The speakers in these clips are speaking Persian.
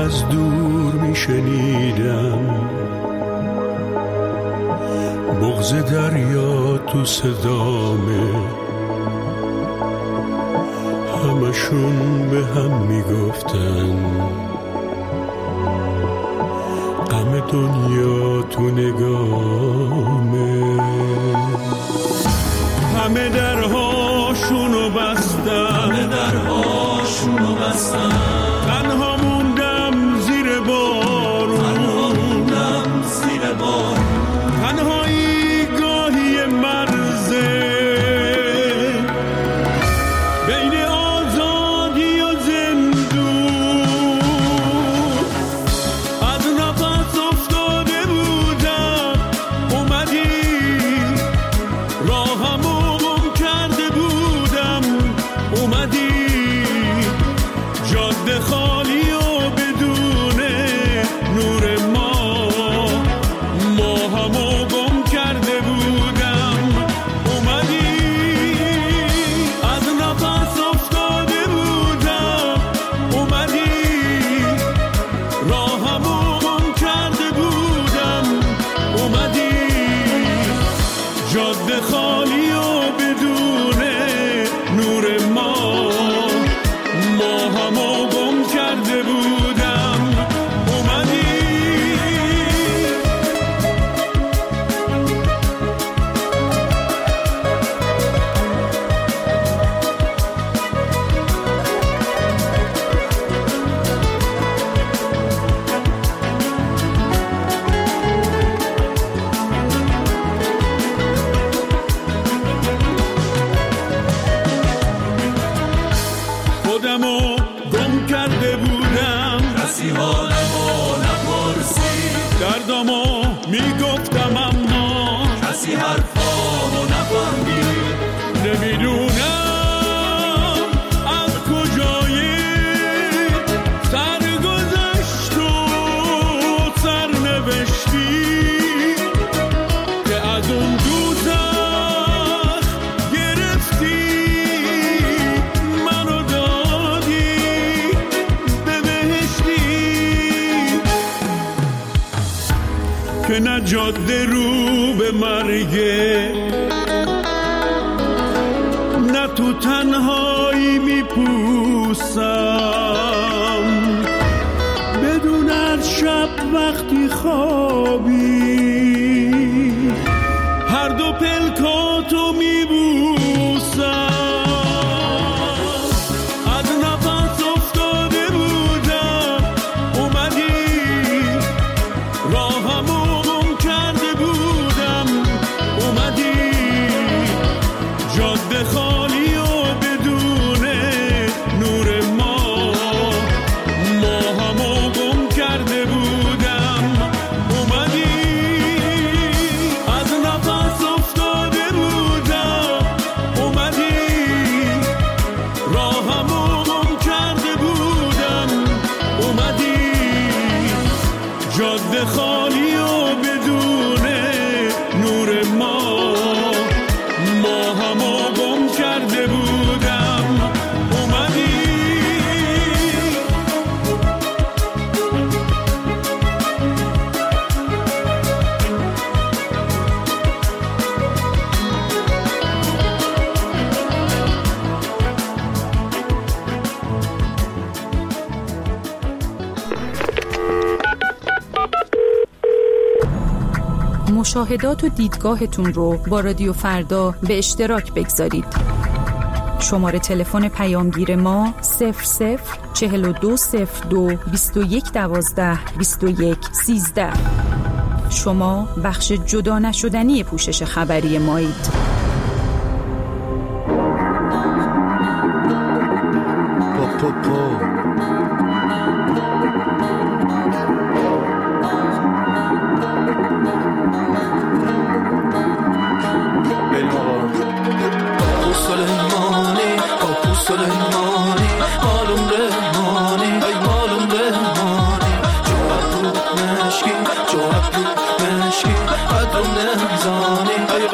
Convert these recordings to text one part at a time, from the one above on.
از دور میشنیدم، بغض دریا تو صدامه، همشون به هم میگفتن غم دنیا تو نگامه. همه درهاشونو بستن، تنها موندم زیر بارون، تنهایی گاهی مرزه بین آزادی و زندون. از نفس افتاده بودم، اومدی راهمو گم کرده بودم، اومدی جاده خالی و بدون نور ما همو گم کرده بودم، اومدی از نفس افتاده بودم، اومدی راهمو گم کرده بودم، اومدی جاده خالی و بدون نور ما همو گم کرده بودم، اومدی. خودمو گم کرده بودم، کسی حالمو نپرسید، دردمو میگفتم اما کسی حرفامو نفهمید. نمیدونم از کجایی سرگذشت و سرنوشتی که از اون دوزخ گرفتی منو دادی به بهشتی، که نه جاده رو به مرگه، نه تو تنهایی میپوسم، بدون از شب وقتی خوابی هر دو پلکاتو میبوسم. از نفس افتاده بودم، اومدی راهمو گم کرده بودم، اومدی جاده خالی و بدون نور ما همو گم کرده بودم، اومدی از نفس افتاده بودم، اومدی راهمو گم کرده بودم، اومدی جاده خالی و بدون نور ما همو گم کرده بودم، اومدی. مشاهدات و دیدگاهتون رو با رادیو فردا به اشتراک بگذارید. شماره تلفن پیامگیر ما 004202 2112 2113. شما بخش جدا نشدنی پوشش خبری مایید.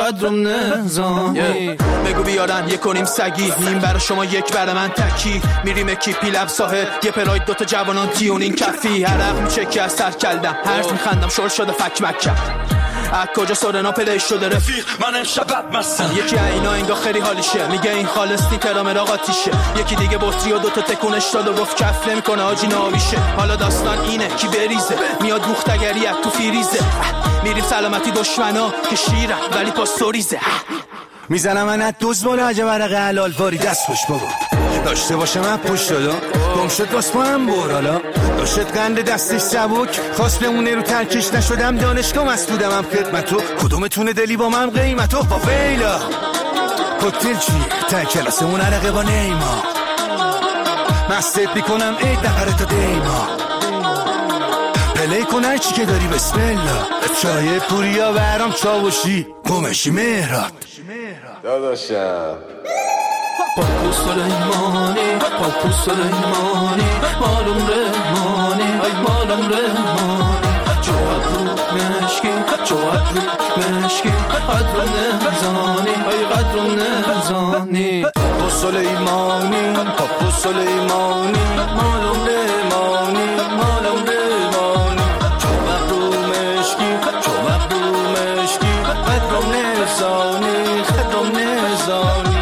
قدرم نزانی. بگو بیارن یک کنیم سگی، نیم برای شما یک برای من تکی. میریم اکیپی لب ساحل، یه پراید دوتا جوانان تیونین کفی. عرق میچکی از سر کلدم، هرز میخندم شل شده فک مکم. از کجا سورنا پلی شده رفیق من امشب مستم. یکی اینا انگار خیلی حالیشه، میگه این خالص ترامر آقاتیشه. یکی دیگه بطری و دوتا تکونش داد و گفت کف نمیکنه آجی ناویشه. حالا داستان اینه کی بریزه، میاد بوختگری تو فیریزه. میریم سلامتی دشمنا که شیرم ولی پاستوریزه. میزنم من از دوز بالا عجب ورق حلال واری دست خوش بابا. داشته باشه من پشت دادا گم شد باز پا هم برالا. داشت قند دستش سبک خواست بمونه رو ترکش. نشدم دانشگاه مسئولم هم خدمتو. کدومتونه دلی با من قیمتو. با ویلا کوکتل چیه تا کلاسمون عرقه با نیما. مستت میکنم عید نفره تا دیما. پلی کن هر چی که داری بسم الله. چای پوریا برام چاوشی گمشی مهرات داداشم. پاپو سلیمانی پاپو سلیمانی مالم رحمانی ای مالم رحمانی. جواب رو مشکی جواب رو مشکی قدرم نزانی ای قدرم نزانی. پاپو سلیمانی پاپو سلیمانی مالم رحمانی مالم رحمانی. جواب رو مشکی جواب رو مشکی قدرم نزانی قدرم نزانی.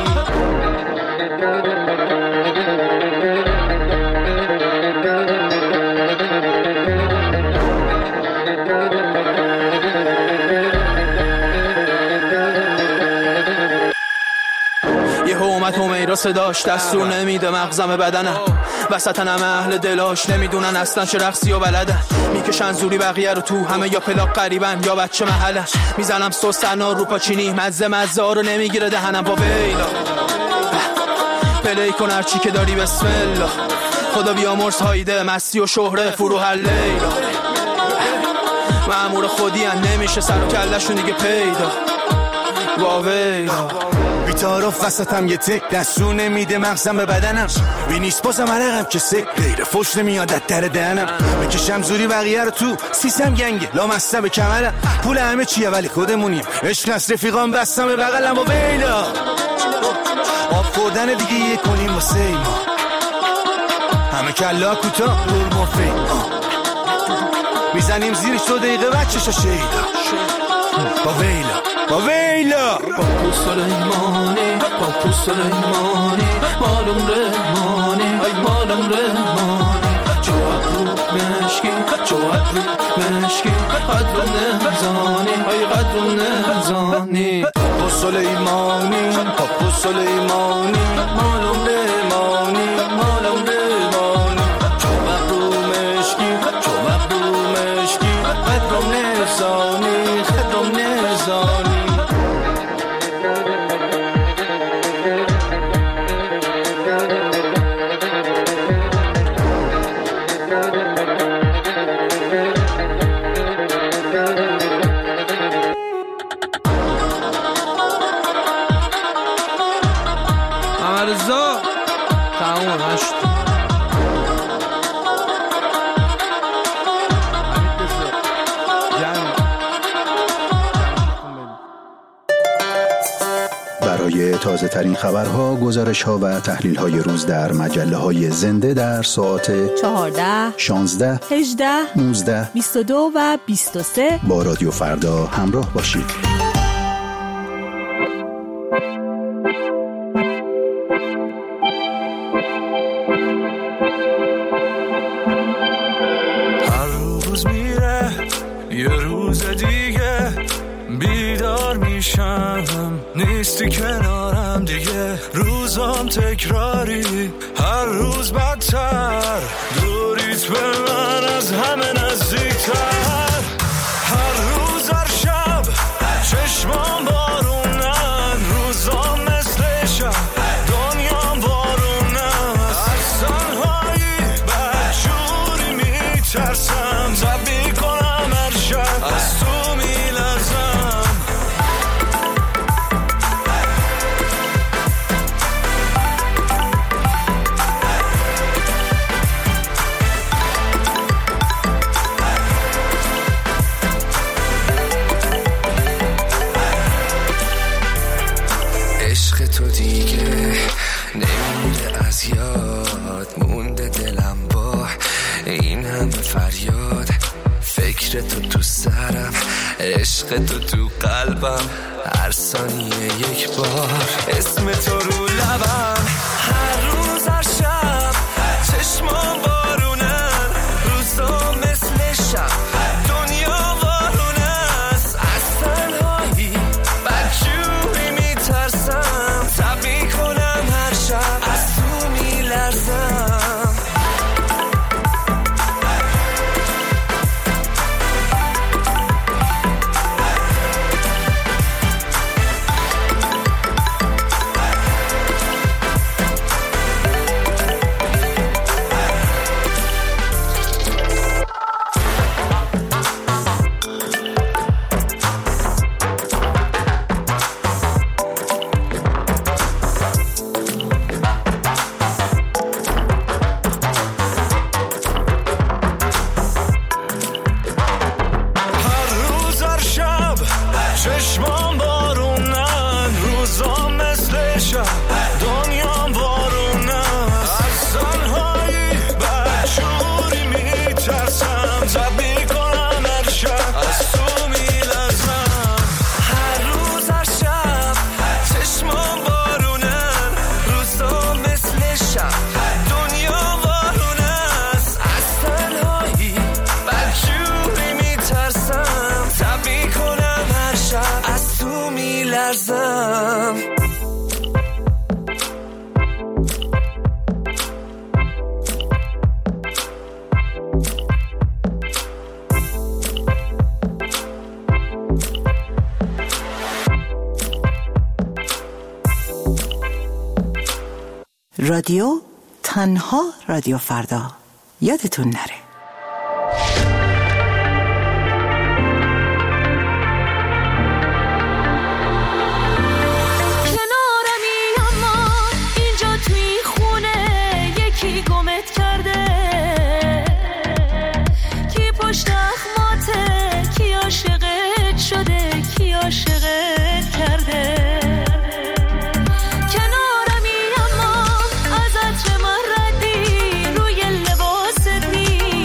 یه اومد همیرا صداش دستور نمیده مغزم بدنم. وسطنم اهل دلاش نمیدونن اصلا چه رقصی و بلدن. میکشن زوری بقیه رو تو همه یا پلاک قریبن یا بچه محله. میزنم سوسنا رو پاچینی مزه ها رو نمیگیره دهنم. با ویلا پلی کن هرچی که داری بسم الله. خدا بیامرز هایده مستی و شهره فرو هر لیلا. مأمور خودی هم نمیشه سر و کلشون دیگه پیدا. با ویلا بیتارف وسطم یه تک دستور نمیده مغزم به بدنم. بی نیست بازم عرقم که سک غیر فوش نمیاد از در دهنم. بکشم زوری بقیه رو تو سیسم گنگه لامسته به کمرم. پول همه چیه ولی خودمونیم. عشق از رفیقام بستم به بغلم. و ویلا آب خوردن دیگه یه کنیم واسه ما. همه کلا کوتا دور مفید میزنیم زیرش 2 دقیقه بچه‌شو شیدا. با ویلا با ویلا پاپو سلیمانی پاپو سلیمانی مالم رحمانی ای مالم رحمانی. جواب رو مشکی جواب رو مشکی قدرم نزانی ای قدرم نزانی. پاپو سلیمانی پاپو سلیمانی مالم رحمانی مالم رحمانی. جواب رو مشکی جواب رو مشکی قدرم نزانی قدرم نزانی. امرزا تمام هشت برای تازه ترین خبرها، گزارش ها و تحلیل های روز در مجله های زنده در ساعت 14 16 18 19 22 و 23 با رادیو فردا همراه باشید. هر روز میره یه روز دیگه بیدار میشم نیستی کنارم دیگه. روزام تکراری هر روز بدتر دوریت به من از همه نزدیکتر. هر روز هر شب چشمام بارونن روزام مثل شب دنیام بارونن. از تنهایی بدجوری میترسم زبی کنم هر شب از تو میلرزم. فریاد، فکر تو سرم، عشق تو قلبم، هر ثانیه یک بار اسم تو رو لبم. هر روز هر شب چشمام بارونن، روزا مثل شب دنیا وارون است. از تنهایی بدجوری میترسم، تب میکنم هر شب از تو میلرزم. چشمام بارونن، روزا مثل شب دنیام وارون است. از تنهایی بدجوری میترسم، تب میکنم هر شب از تو میلرزم. هر روز هر شب چشمام بارونن، روزا مثل شب دنیا وارون است. از تنهایی بدجوری میترسم، تب میکنم از تو میلرزم. رادیو تنها رادیو فردا، یادتون نره. کنارمی اما از عطر من ردی، روی لباست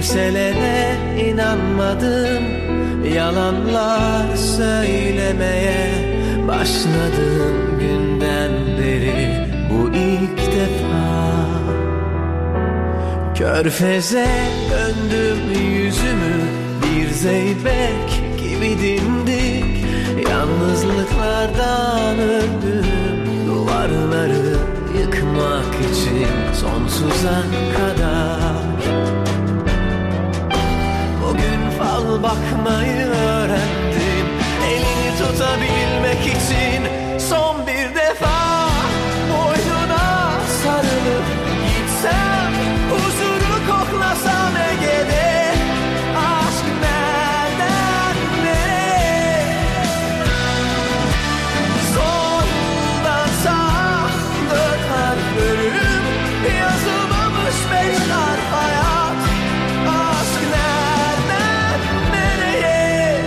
kimselere inanmadım, yalanlar söylemeye başladım günden beri bu ilk defa. Körfeze döndüm yüzümü, bir zeybek gibi dimdik, yalnızlıklardan öldüm, duvarları yıkmak için sonsuza kadar. Bugün fal bakmayı öğrendim, elini tutabilmek için son bir defa boynuna sarılıp gitsem, huzuru koklasam Ege'de. Aşk nereden nereye, soldan sağa dört harf bölüm, yazılmamış beş harf hayat. Aşk nereden nereye?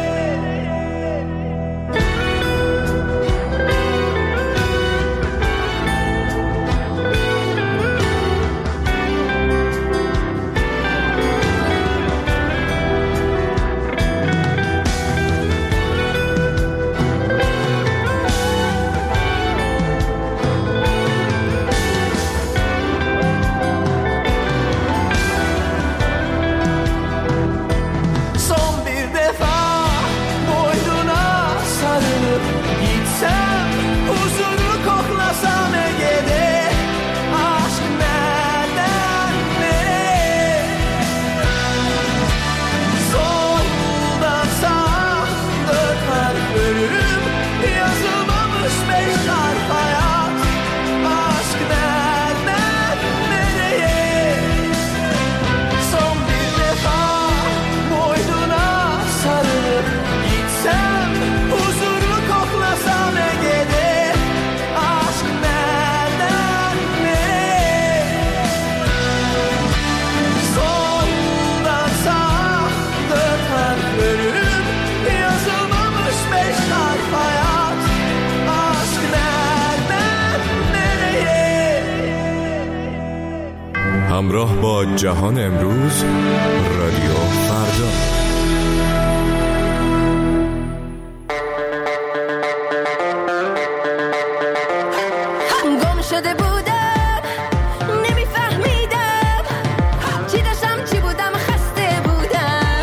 Son bir defa boynuna sarılıp gitsem, huzuru koklasam Ege'de. Aşk nereden nereye, soldan sağa dört harf bölüm, yazılmamış beş harf hayat. Aşk nereden nereye, son bir defa boynuna sarılıp gitsem, huzuru koklasam Ege'de. Aşk nereden nereye, soldan sağa dört harf bölüm, yazılmamış beş harf hayat. Aşk nereden nereye? همراه با جهان امروز، رادیو فردا. گم شده بودم، نمیفهمیدم چی داشتم چی بودم، خسته بودم.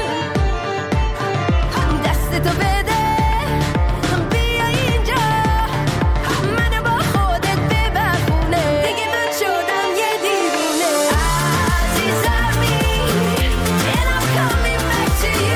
دستتو بده بیا اینجا، منو با خودت ببر خونه، دیگه من شدم یه دیوونه. عزیزمی and I'm coming back to you.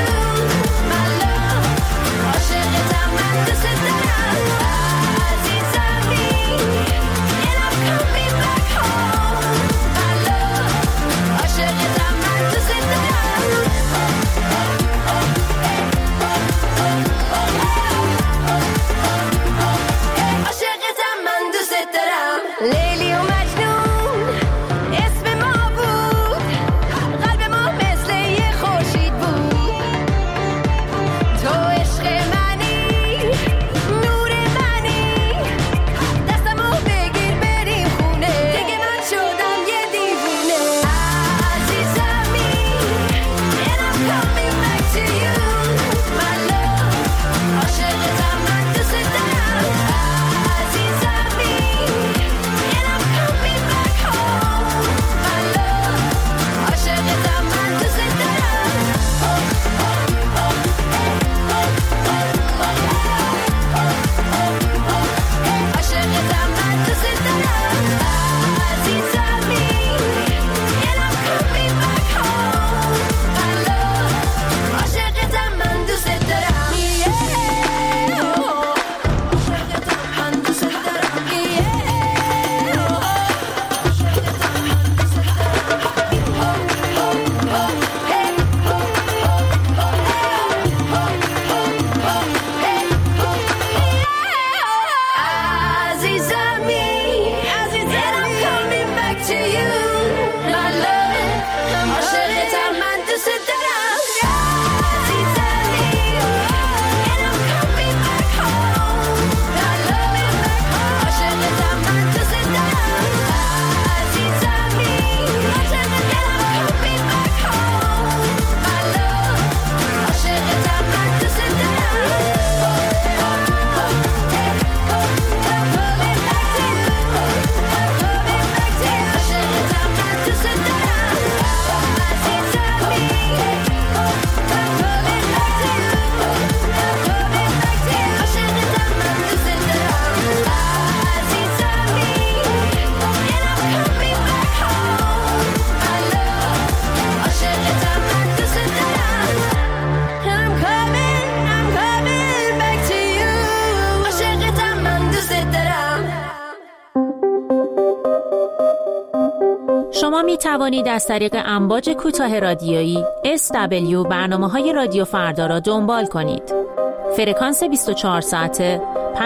توانید از طریق امواج کوتاه رادیویی SW برنامه‌های رادیو فردا را دنبال کنید. فرکانس 24 ساعته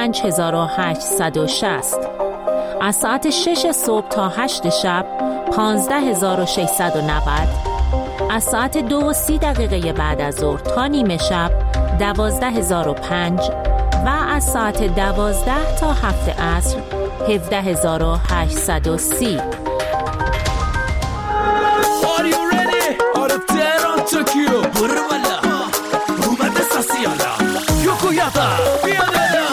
5860. از ساعت 6 صبح تا 8 شب 15690. از ساعت 2:30 بعد از ظهر تا نیمه شب 12005 و از ساعت 12 تا 7 عصر 17830. Are you ready? آره تهران توکیو برو والا اومده ساسیالا یوکویاتا بیا بالا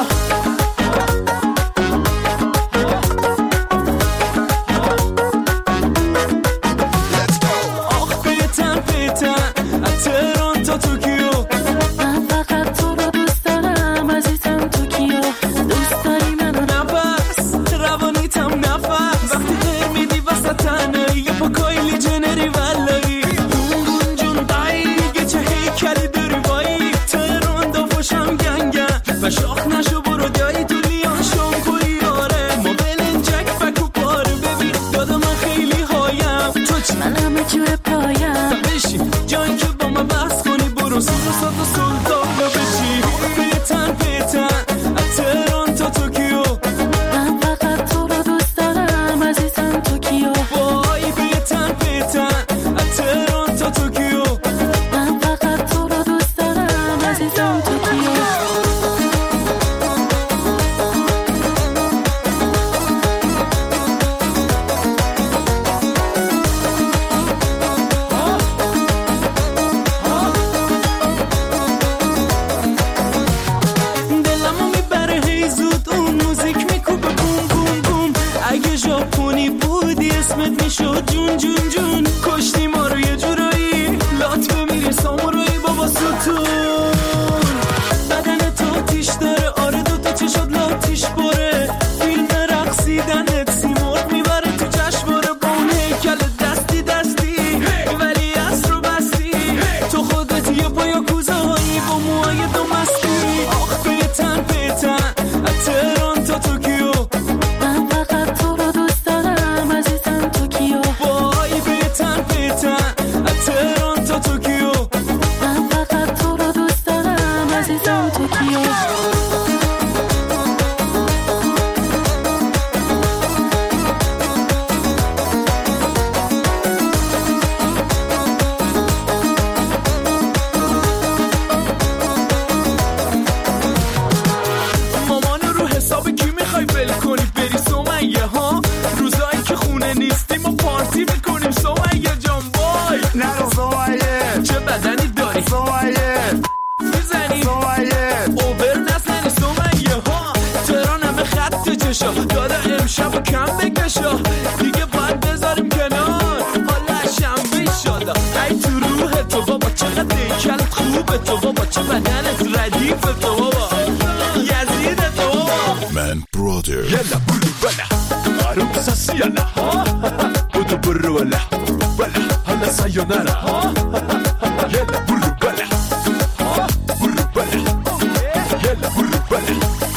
Let's go آخ بیتن از تهران تا توکیو من فقط تو رو دوست دارم عزیزم توکیو دوست داری منو نفس روانیتم نفس وقتی غیر میدی وسط تنه یه پا کایلی جنری ولایی گون جون دایی چه هیکلی داری وایی تهران دافشم گنگن و شاخ نشو برو جایی تو لیان شام کوری آره ما بلنجک فکو پاره ببین دادا من خیلی هایم تو چی؟ من همه جور پایم بشین جایی که با من بحث کنی برو سور ساد و سلطان رو بشی بیتن از تهران تا توکیو من فقط تو رو دوست دارم عزیزم توکیو وای بیتن از تهران تا توکیو من فقط تو رو دوست دارم عزیزم توکیو دلمو میبره هی زود اون موزیک میکوبه بوم بوم بوم اگه ژاپنی بودی اسمت میشد جون جون جون کشتی ما رو یه جورایی لات بمیری سامورایی بابا ستون بدن تو تیش داره آره دوتا چشات لاتیش باره فیلم رقصیدنت سیمرغ میبره تو جشنواره با اون هیکل دستی ولی از رو بستی تو خودت یه پایا کوزه هایی با موهای دو مستی آخ بیتن از تهران تا توکیو من فقط تو رو دوست دارم عزیزم توکیو وای بیتن از تهران تا توکیو من فقط تو رو دوست دارم عزیزم توکیو مامانو رو حساب کی میخوای ول کنی بری سمیه ها روزایی که خونه نیستیم و پارتی میکنیم سمیه جان وای نرو سمیه چه بدنی داری سمیه میزنی سمیه اوبر نزنی سمیه ها تهران همه خط چشا دادا امشب و کم بکشا دیگه باید بذاریم کنار حالا شنبه شادا ای تو روح تو بابا چقدر دیکلت خوبه تو بابا چه بدنت ردیف تو بابا یزید تو بابا من برادر یلا برو بلا آروم ساسیالا بودو برو بلا حالا سایونارا یلا برو بلا برو بلا یلا برو بلا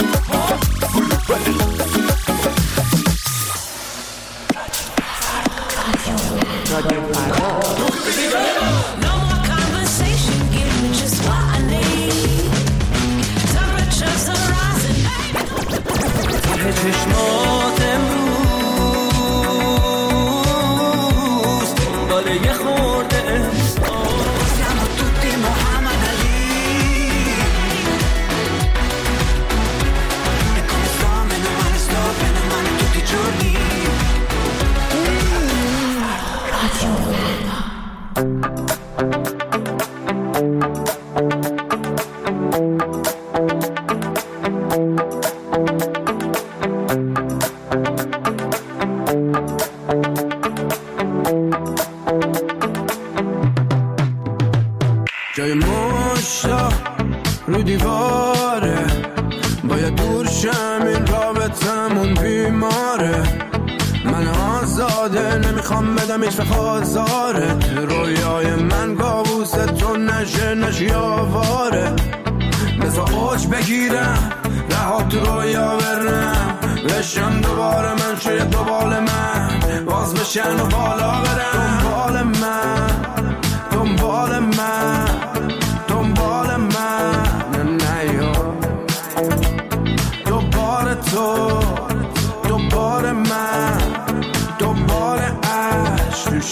رادیو فردا No more conversation, give me just what I need. Temperatures are rising. چشمات امروز دنبال یه خورده Siamo tutti Muhammad Ali. E come sto, meno male tutti i giorni. جای مشتا رو دیواره باید دور شم این رابطمون بیماره من آزاده نمیخوام بدم هیچ وقت آزارت رویای من کابوس تو نشی آواره بذار اوج بگیرم رها تو رویا برم بشم دوباره من شاید دوبال من باز بشن و بالا برم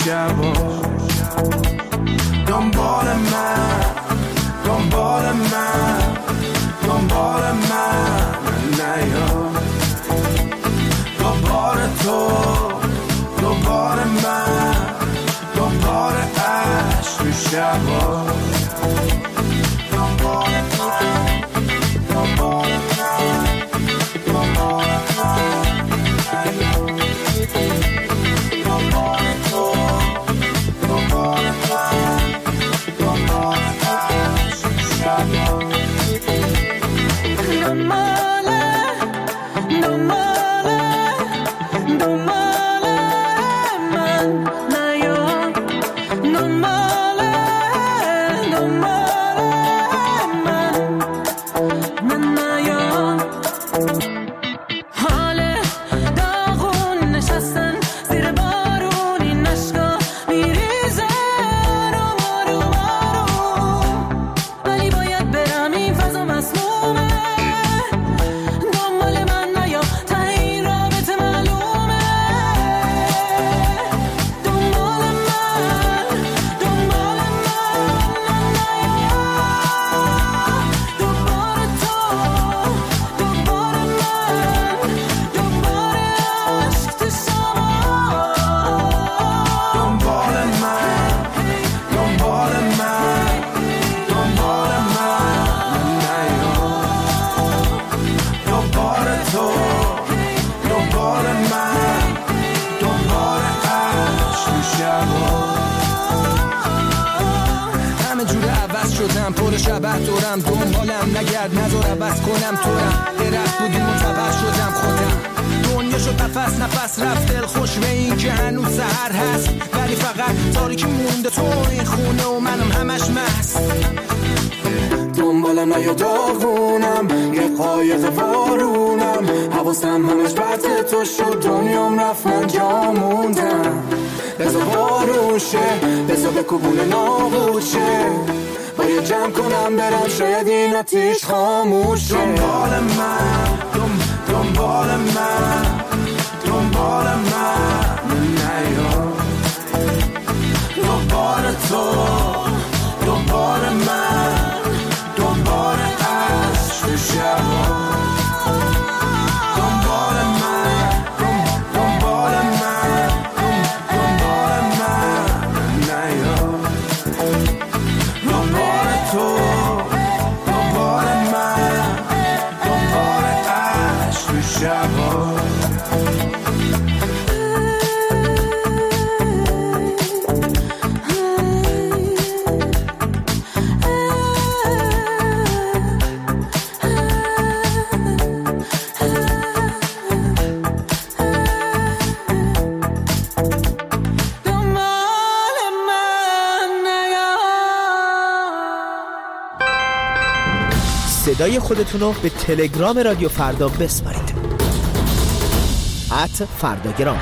شبا دنبال من دنبال من دنبال من نیا دوباره تو دوباره من دوباره عشق تو شبا دوباره من دوباره من دوباره من دوباره تو دوباره من دوباره عشق تو شبا پر شبه دورم دنبالم نگرد نذار عوض کنم تورم درخت بودیم منتبر شدم خودم دنیا شد نفس نفس رفت دل خوش به این که هنوز سحر هست ولی فقط تاریکی مونده تو این خونه و منم همش مست دنبالم نیا داغونم یه قایق وارونم حواسم همش بد تو شد دنیام رفت من جا موندم بذار بارون شه بذار بکوبونه نابود شه باید جمع کنم برم شاید این آتیش خاموش شه دنبال من دنبال من دنبال من نیا دوباره تو دوباره من دوباره عشق تو شبا دنبال من دنبال من دنبال من نیا دوباره تو دوباره من دوباره عشق تو شبا صدای خودتون رو به تلگرام رادیو فردا بسپارید @فرداگرام.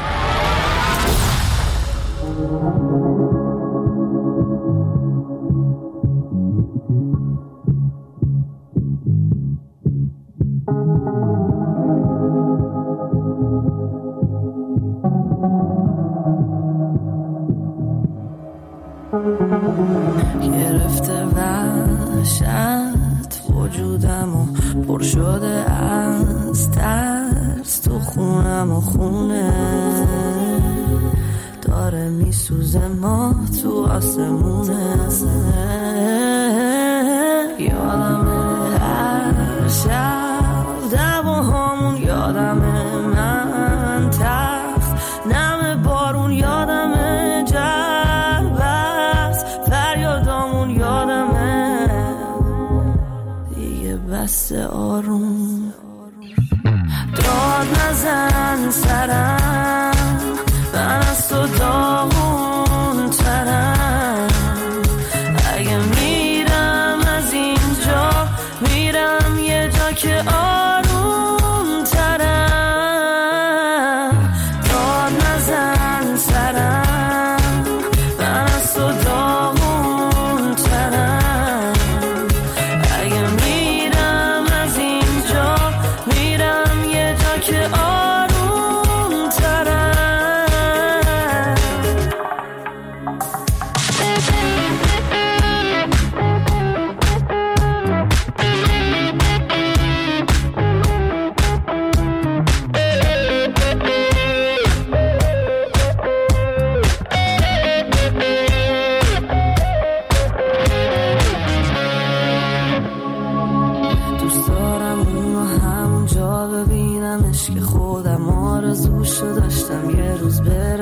گرفته وحشت وجودم و پر شده از ترس تو خونم و خونه داره میسوزه ماه تو آسمونه یادمه هر شب دعواهامون یادمه من تخت نم بارون یادمه جربست فریادامون یادمه دیگه بس آروم داد نزن سرم من از تو داغون ترم اگه میرم از اینجا میرم یه جا که آروم ترم داد نزن سرم من از تو داغون ترم اگه میرم از اینجا میرم یه جا که آروم ترم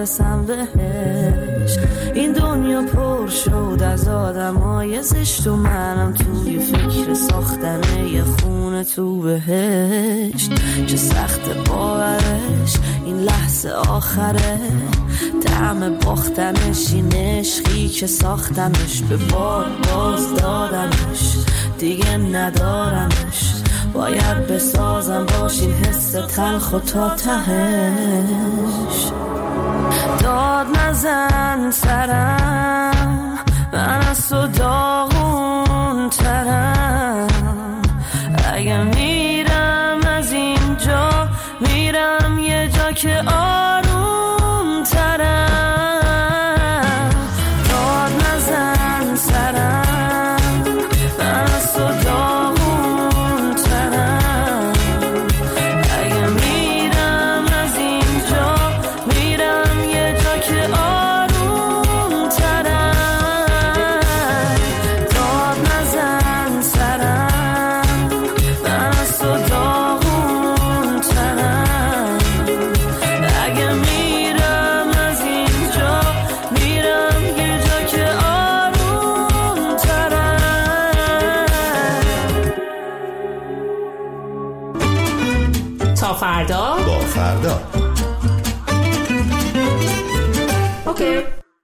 میرسم بهش. این دنیا پر شد از آدمای زشت و منم توی فکر ساختن یه خونه تو بهشت. چه سخت باورش این لحظه آخره، طعم باختنش این عشقی که ساختمش، به بار باز دادمش دیگه ندارمش. باید بسازم باش این حس تلخ و تا تهش. داد نزن سرم، من از تو داغون ترم. اگه میرم از اینجا میرم یه جا که آروم ترم. داد نزن سرم، من از تو داغون ترم. اگه میرم از اینجا میرم یه جا که آروم ترم. داد نزن سرم، من از تو داغون ترم. اگه میرم از اینجا میرم یه جا که آروم ترم. تا فردا با فردا. اوکی.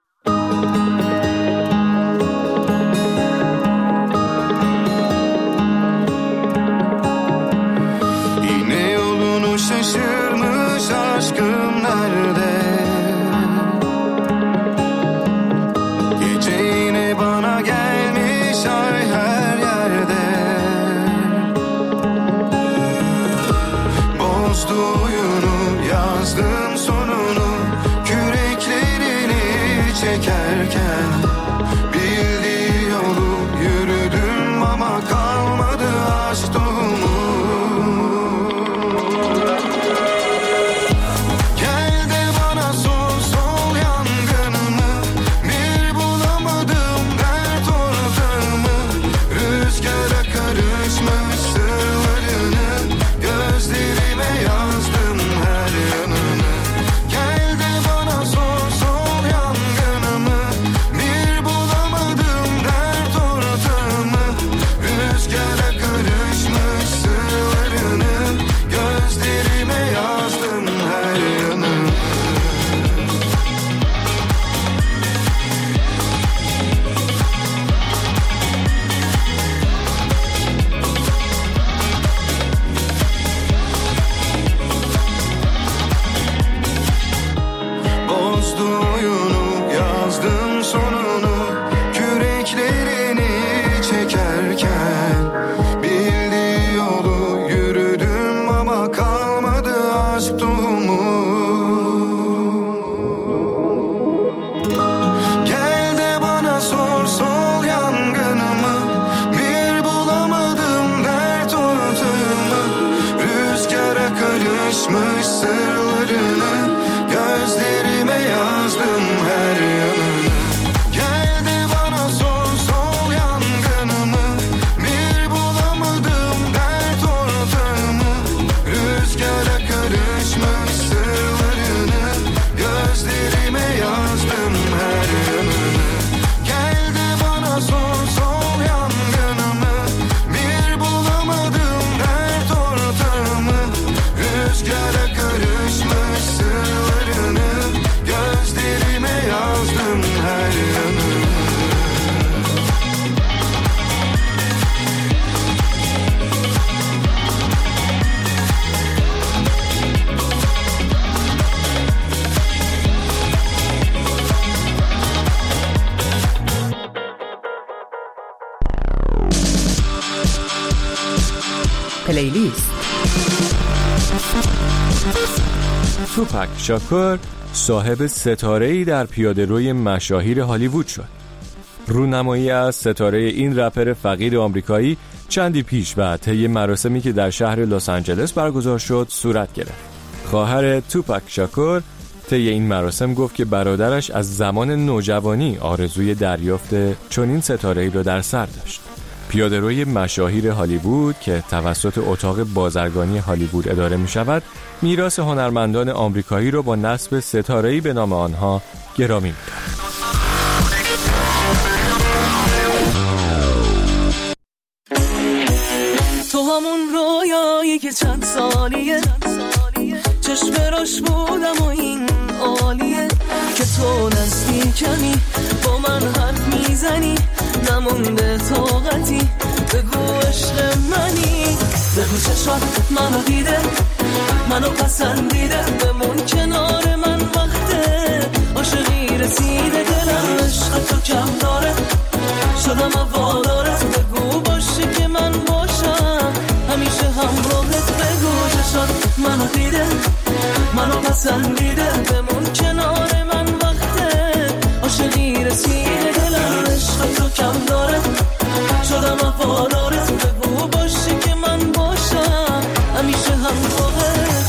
Yine yolunu şaşırmış aşkım nerede? Gece yine bana gelmiş ay her yerde. Bozdu oyunu, yazdım sonunu, küreklerini çekerken. Bildiği yolu yürüdüm ama kalmadı aşk tohumu. Gel de bana sor, sol yangınımı, bir bulamadım dert ortağımı. Rüzgara karışmış sırlarını, gözlerime yazdım her yanını. Gel de bana sor, sol yangınımı, bir bulamadım dert ortağımı. Rüzgara karışmış sırlarını, gözlerime yazdım her yanını. Bozdu oyunu, yazdım sonunu, küreklerini çekerken. Bildiği yolu yürüdüm ama kalmadı aşk tohumu. Gel de bana sor, sol yangınımı, bir bulamadım dert ortağımı. Rüzgara karışmış sırlarını, gözlerime yazdım her yanını. Gel de bana sor, sol yangınımı, bir bulamadım dert ortağımı. Rüzgara karışmış sırlarını, gözlerime yazdım her yanını. Gel de bana sor, sol yangınımı, bir bulamadım dert ortağımı. Rüzgara karışmış sırlarını, gözlerime yazdım her yanını. پلیلیست. توپک شاکور صاحب ستاره‌ای در پیاده‌روی مشاهیر هالیوود شد. رونمایی از ستاره این رپر فقیر آمریکایی چندی پیش و طی مراسمی که در شهر لس آنجلس برگزار شد صورت گرفت. خواهر توپک شاکور طی این مراسم گفت که برادرش از زمان نوجوانی آرزوی دریافت چنین ستاره‌ای را در سر داشت. پیاده‌روی مشاهیر هالیوود که توسط اتاق بازرگانی هالیوود اداره می شود، میراث هنرمندان آمریکایی را با نصب ستاره‌ای به نام آنها گرامی می دارد. تو همون رویایی که چند سالیه چشم راش بودم و این عالیه که تو نزدیکمی با من حرف میزنی نمونده طاقتی بگو عشق منی بگو چشات منو دیده منو پسندیده بمون کنار من وقته عاشقی رسیده دلم عشق تو کم داره شدم واداره بگو باشه که من باشم همیشه همراهت بگو چشات منو دیده منو پسندیده بمون کنار من وقته عاشقی رسیده دلم عشق تو کم داره شدم وفاداره بگو باشه که من باشم همیشه همراهت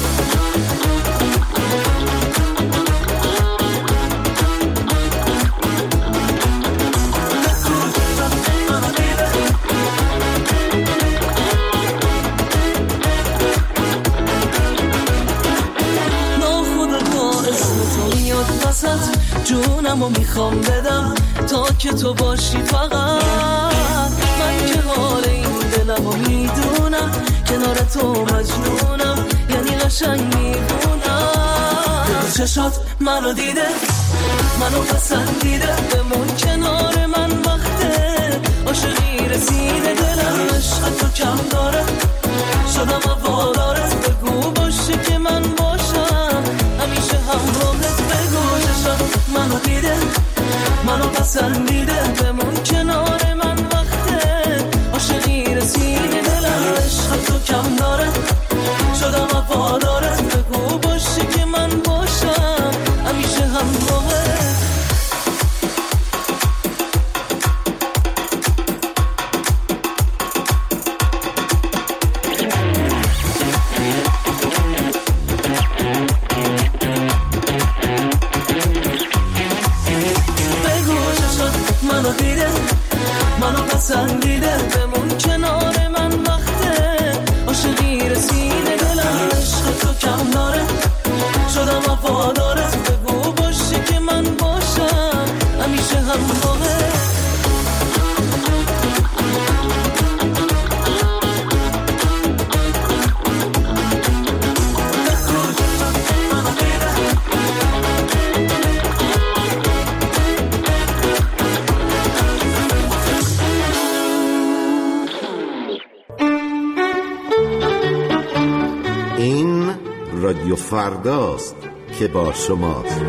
جونمو میخوام بدم تا که تو باشی فقط من که حال این دلمو میدونم کنار تو مجنونم یعنی قشنگ میبونم چشات منو دیده منو پسندیده بمون کنار من وقته عاشقی رسیده دلم عشق تو کم داره شدم وفاداره بگو باشه که من باشم همیشه همراهت بگو چشات منو دیده منو پسندیده بمون کنار من وقته عاشقی رسیده دلم عشق تو کم داره شدم وفاداره بگو باشه که من باشم همیشه همراهت منو پسندیده بمون کنار من وقته عاشقی رسیده دلم عشق تو کم داره شدم وفاداره بگو باشه که من باشم همیشه همراهت رادیو فرداست که با شماست.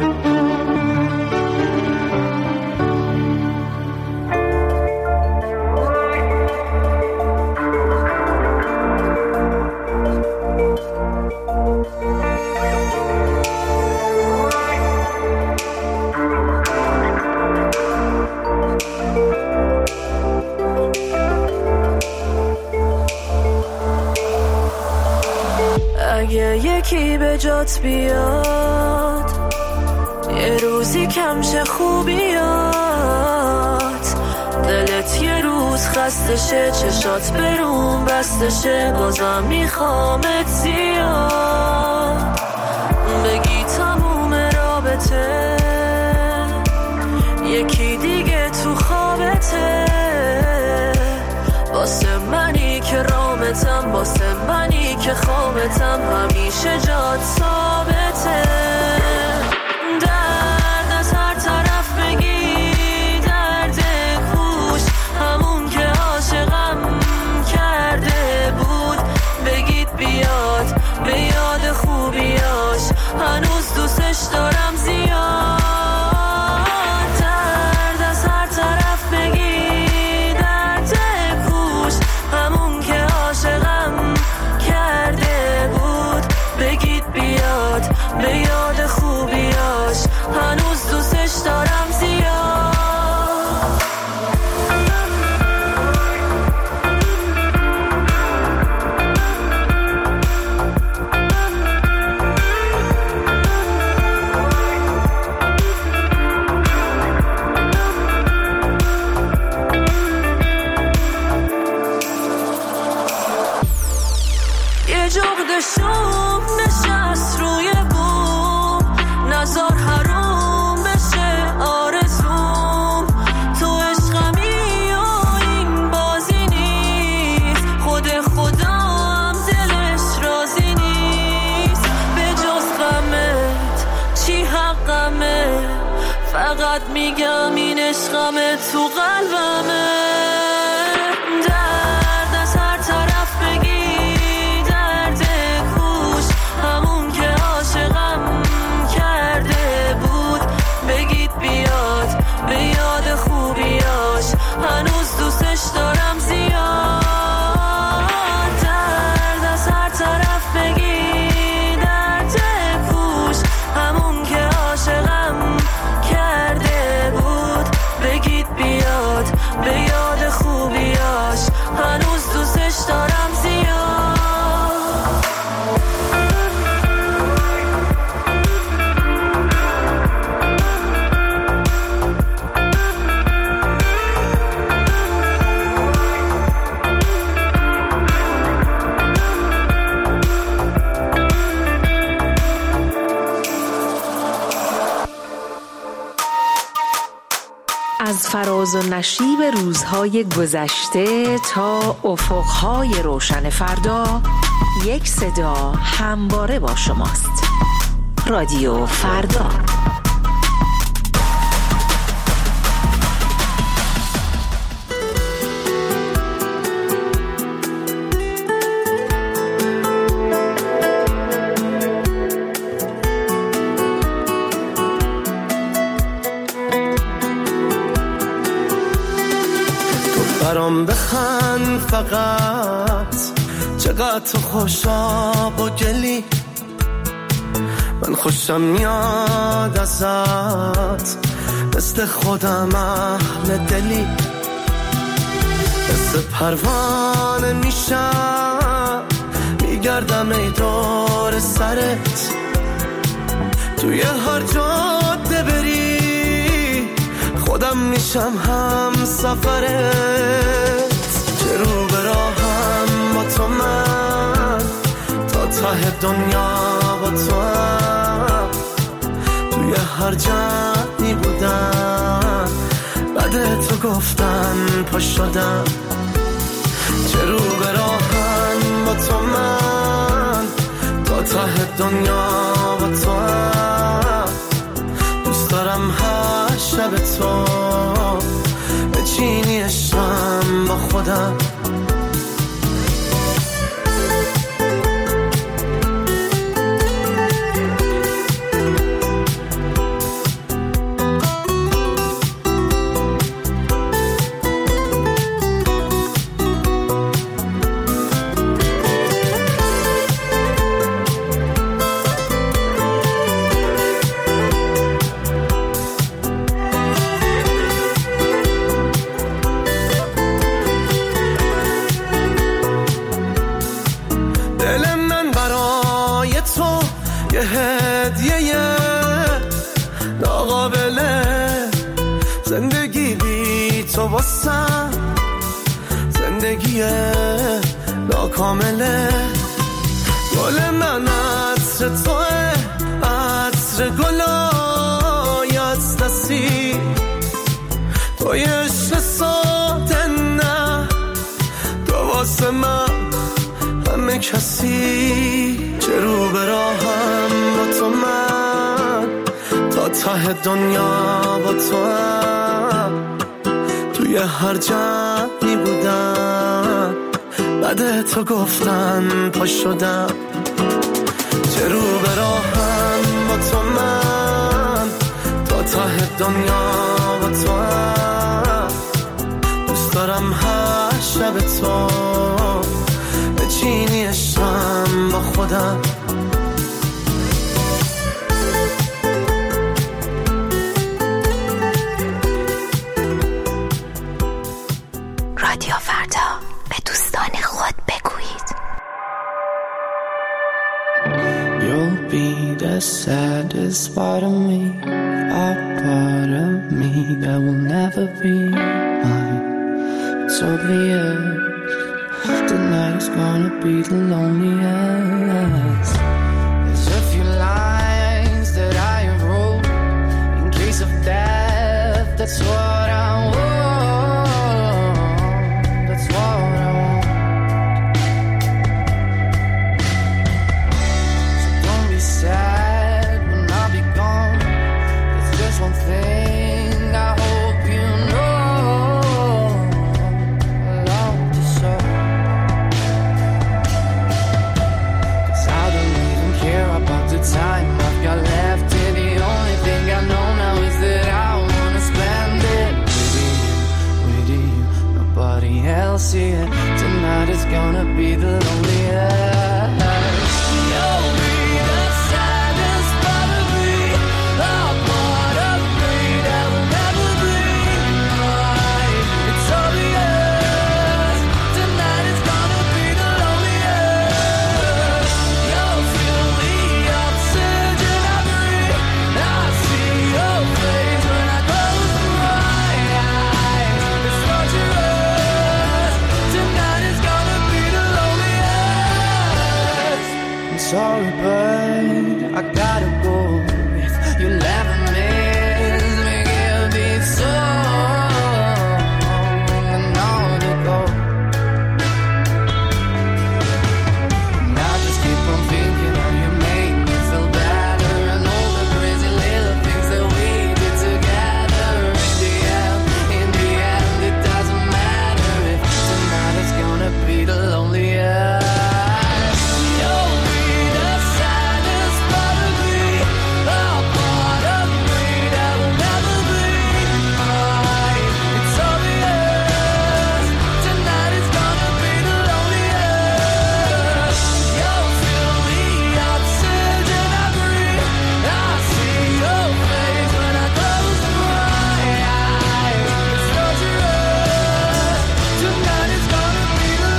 اگه یکی به جات بیاد یه روزی کمشه خوبیات دلت یه روز خستشه چشات برون بستشه بازم میخوامت زیاد بگی تموم رابطه یکی دیگه تو خوابته واسه منی که رامتم واسه منی که خوابتم همیشه جات ثابته درد از هر طرف بگی درد کوش همون که عاشقم کرده بود بگید بیاد به یاد خوبیاش هنوز دوستش دارم زیاد درد از هر طرف بگی درد کوش همون که عاشقم کرده بود بگید بیاد شوم نشست روی بوم نزار حروم بشه آرزوم تو عشقمی و این بازی نیست خود خودم دلش راضی نیست به جز غمت چی حقمه فقط میگم این عشقمه تو قلبمه درد از هر طرف بگی درد کوش همون که عاشقم کرده بود بگید بیاد به یاد خوبیاش هنوز دوستش دارم زیاد درد از هر طرف بگی درد کوش همون که عاشقم کرده بود بگید بیاد به یاد خوبیاش هنوز دوستش دارم زیاد از فراز و نشیب روزهای گذشته تا افقهای روشن فردا یک صدا همواره با شماست. رادیو فردا. برام بخند فقط چقدر تو خوشاب و گلی من خوشم میاد ازت مثل خودم اهل دلی مثل پروانه میشم میگردم ای دور سرت توی هر جاده بری خودم میشم هم سفرت چه رو به راهم با تو من تا ته دنیا با تو هم توی هر جمعی بودم بعد تو گفتن پا شدم چه رو به راهم با تو من تا ته دنیا با تو هم دوست دارم هر شب تو بچینی عشقم با خودم واسم زندگی ناکامله گل من عطر توه عطر گلای از دستی توی عشق ساده نه تو واسه من همه کسی چه رو به راهم با تو من تا ته دنیا با تو هم توی هر جمعی بودم بعد تو گفتن پا شدم چه رو به راهم با تو من تا ته دنیا با تو هم دوست دارم هر شب تو بچینی عشقم با خودم رادیو فردا به دوستان خود بگویید You'll be the saddest part of me, a part of me that will never be mine. It's obvious tonight is gonna be the loneliest. There's a few lines that I have wrote in case of death. That's what I want. That's what I want. So don't be sad when I'll be gone. There's just one thing I hope you know. I love you so. 'Cause I don't even care about the time I've got left. And the only thing I know now is that I wanna spend it with you, nobody else here. Tonight is gonna be the loneliest. You'll be the saddest part of me, the part of me that will never be mine. It's obvious, tonight is gonna be the loneliest. You'll feel the oxygen I breathe. I see your face when I close my eyes. It's torturous, tonight is gonna be the loneliest. I'm sorry, but I gotta go. If you'll ever miss me, give me some, and on you go. And I just keep on thinking how you make me feel better, and all the crazy little things that we did together. In the end, it doesn't matter if tonight is gonna be the loneliest. You'll be the saddest part of me, the part of me that will never be mine. It's obvious, tonight is gonna be the loneliest. You'll feel the oxygen I breathe. I see your face when I close my eyes. It's torturous, tonight is gonna be the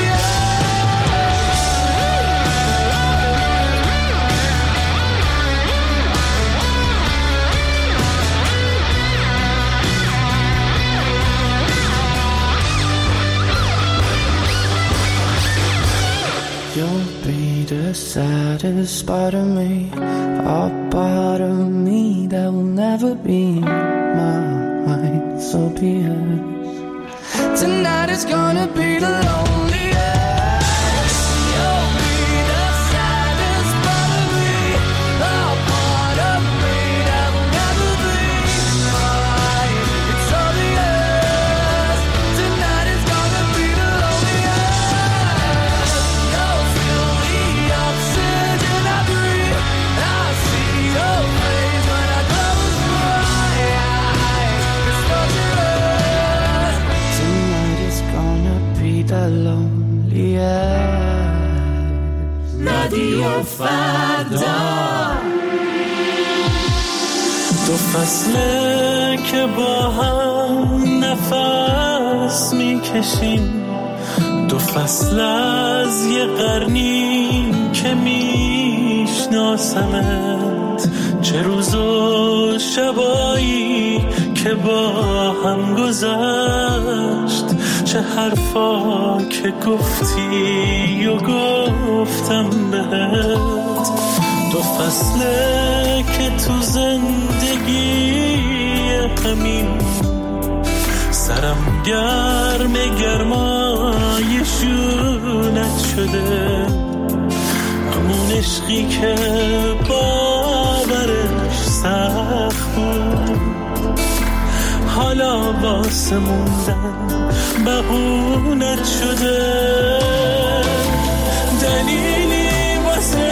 You'll be the saddest part of me, a part of me that will never be mine. So be it. Tonight is gonna be the loneliest. You'll be the saddest part of me, a part of me that will never be mine. It's obvious, tonight is gonna be the loneliest. You'll feel the oxygen I breathe. I see your face when I close my eyes. It's torturous. Tonight is gonna be the loneliest. رادیو فردا. دو فصله که با هم نفس میکشیم، دو فصل از یه قرنی که میشناسمت. چه روز و شبایی که با هم گذشت، چه حرفا که گفتی و گفتم بهت. دو فصله که تو زندگی همین سرم گرمای شونت شده. همون عشقی که باورش سخت بود، حالا واسه موندن بهونت شده. دلیلی واسه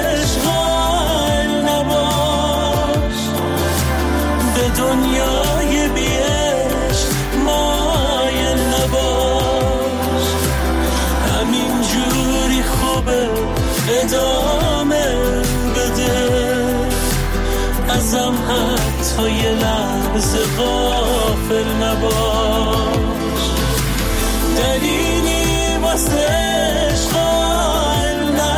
عشقال نباش، به دنیای بیش مایل نباش. همین جوری خوبه ادامه بده، ازم حتی یه لحظه غافل نباش. دلیلی واسه عشقال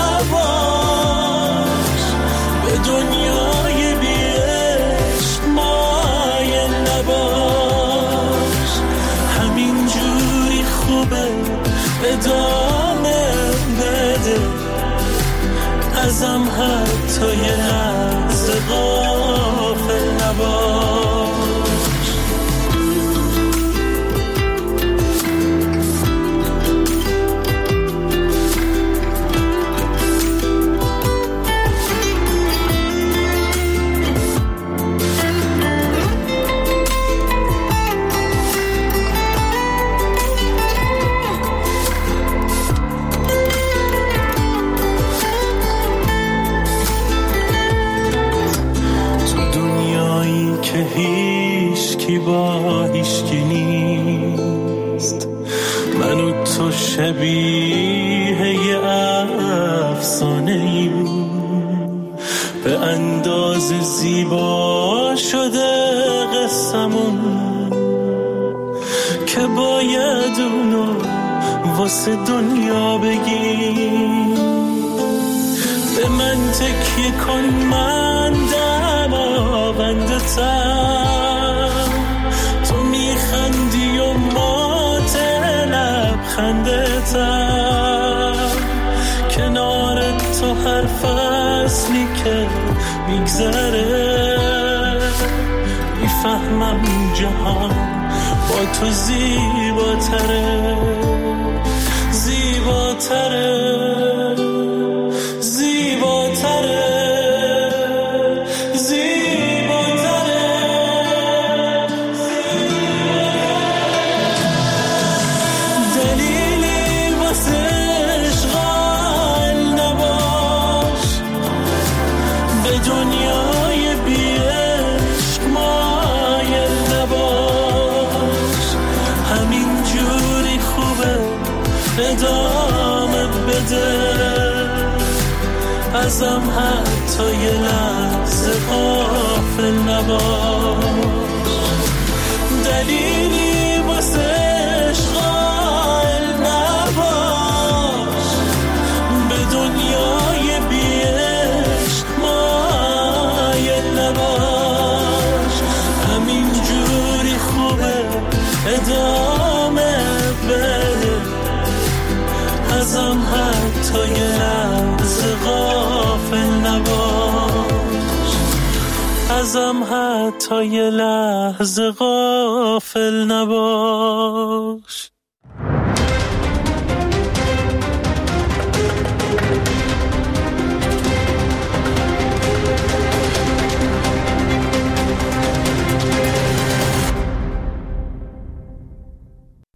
نباش، به دنیای بیش مایل نباش. همین جوری خوبه ادامه بده، ازم حتی یه لحظه غافل نباش. با هیچکی نیست، من و تو شبیه یه افسانه ایم، به اندازه زیبا شده قصمون که باید اونو واسه دنیا بگیم. به من تکیه کن، من دماغندتم، تو میخندی و مات لبخندتم، کنار تو هر فصلی که میگذره میفهمم جهان با تو زیباتره، زیباتره، زیباتره. ادامه بده، ازم حتی یه لحظه غافل نباش. دلیلی واسه عشق قائل نباش، به دنیای بی عشق مایل نباش. همین جوری خوبه ادامه بده، ازم حتی یه لحظه غافل نباش، ازم حتی یه لحظه غافل نباش.